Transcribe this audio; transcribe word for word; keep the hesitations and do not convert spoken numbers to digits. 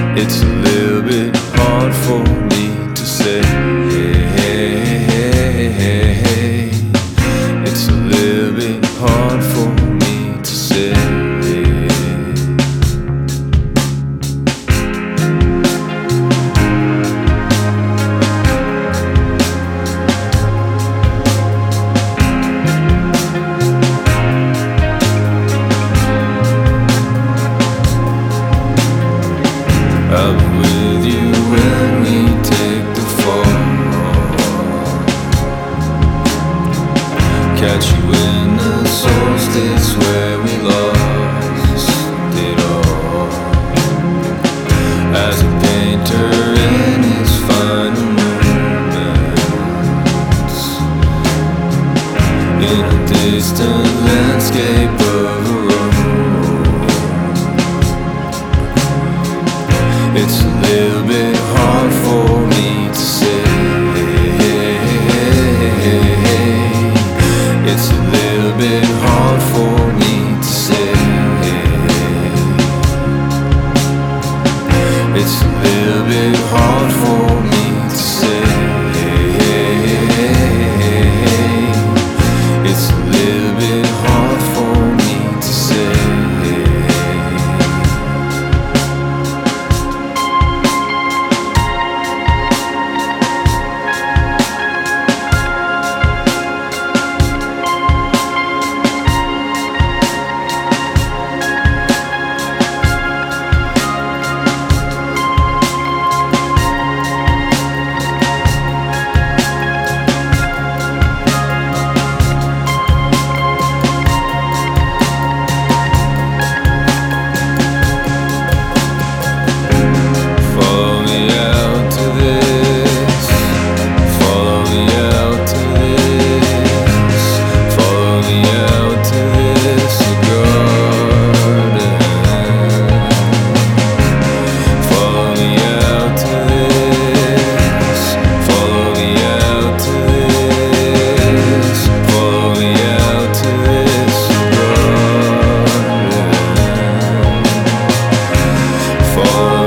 It's a little bit hard for me to say. Hey, hey, hey, hey, hey. It's a little bit hard for me to say. I'll be with you when we take the fall. Catch you in the solstice where we lost it all. As a painter in his final moments, in a distant landscape of a road. It's a little bit hard for me to say. It's a little bit hard for me to say. It's a little bit hard for me to say. It's a little bit hard for me to say. For